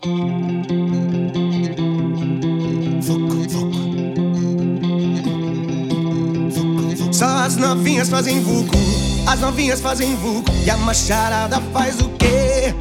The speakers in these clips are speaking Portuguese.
Só as novinhas fazem vulco, as novinhas fazem vulco, e a macharada faz o quê?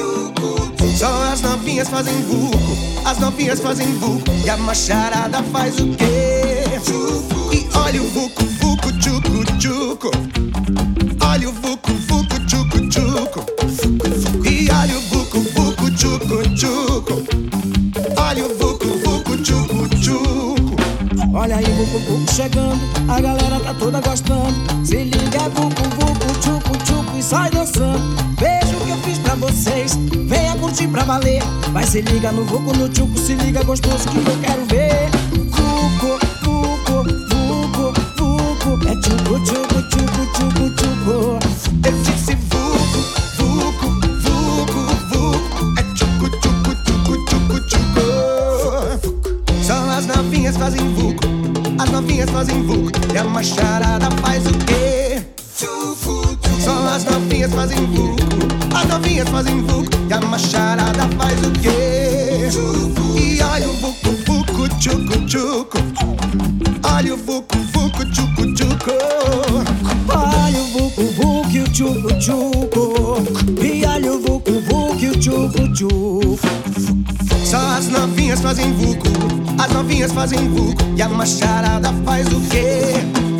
Só as novinhas fazem vulco, as novinhas fazem vulco, e a macharada faz o quê? E olha o vulco, vulco, tchucu, tchucu. Olha o vulco, vulco, tchucu, tchucu. E olha o vulco, vulco, tchucu, tchucu. Olha o vulco, vulco, tchucu, tchucu. Olha aí o vucu chegando, a galera tá toda gostando. Se liga, é vucu, vucu, tchucu, tchucu e sai dançando. Veja o que eu fiz pra vocês, venha curtir pra valer. Vai, se liga no vucu, no tchucu, se liga gostoso que eu quero ver. Vucu, vucu, vucu, vucu, é tchucu, tchucu, tchucu, tchucu, tchucu. Eu disse vucu, vucu, vucu, vucu, é tchucu, tchucu, tchucu, tchucu, tchucu. Só as novinhas fazem vulco, as novinhas fazem vulco, e a macharada faz o quê? Só as novinhas fazem vulco, as novinhas fazem vulco, e a macharada faz o quê? E olha o vulco, vulco, tchucu, tchucu. Olha o vulco, vulco, tchucu, tchucu. Olha o vucu, vucu e o tchucu, tchucu. E olha o vucu, vucu e o tchucu, tchucu. Só as novinhas fazem vulco, as novinhas fazem vulco, e a macharada faz o quê?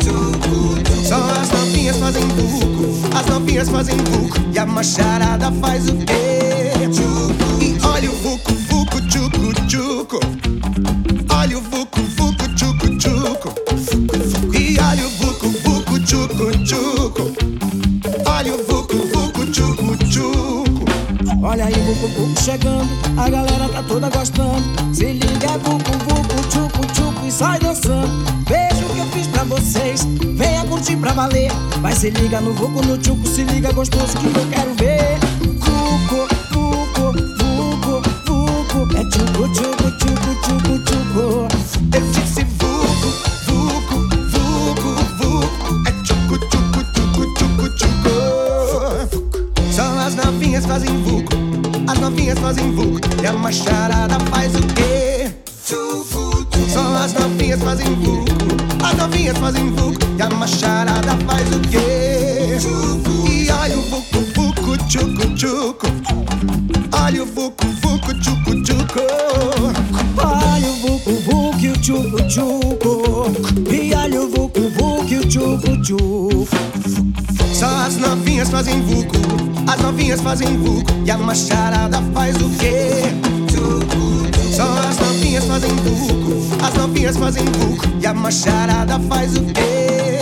Só as novinhas fazem vulco, as novinhas fazem vulco, e a macharada faz o quê? E olha o vulco, vulco, tchucu, tchucu. Olha o vulco, vulco, tchucu, tchucu. E olha o vulco, vulco, tchucu, tchucu. Olha o vulco, vulco, tchucu, tchucu. Olha aí o vucu chegando, a galera tá toda gostando. Se liga, é vucu, vucu, tchucu, tchucu e sai dançando. Veja o que eu fiz pra vocês, venha curtir pra valer. Vai, se liga no vucu, no tchucu, se liga gostoso que eu quero ver. Vucu, vucu, vucu, vucu, é tchucu, tchucu, tchucu, tchucu, tchucu. Eu disse vulco, vulco, vulco, vulco, é tchucu, tchucu, tchucu, tchucu, tchucu. Só as novinhas fazem vulco, as novinhas fazem vulco, e a macharada faz o quê? Só as novinhas fazem vulco, as novinhas fazem vulco, e a macharada faz o quê? E olha o vulco, vulco, tchucu, tchucu. Olha o vulco, vulco, tchucu, tchucu. Olha o vucu, vucu e o tchucu, tchucu. E olha o vucu, vucu e o tchucu, tchucu. Só as novinhas fazem vulco, as novinhas fazem vulco, e a macharada faz o quê? Só as novinhas fazem vulco, as novinhas fazem vulco, e a macharada faz o quê?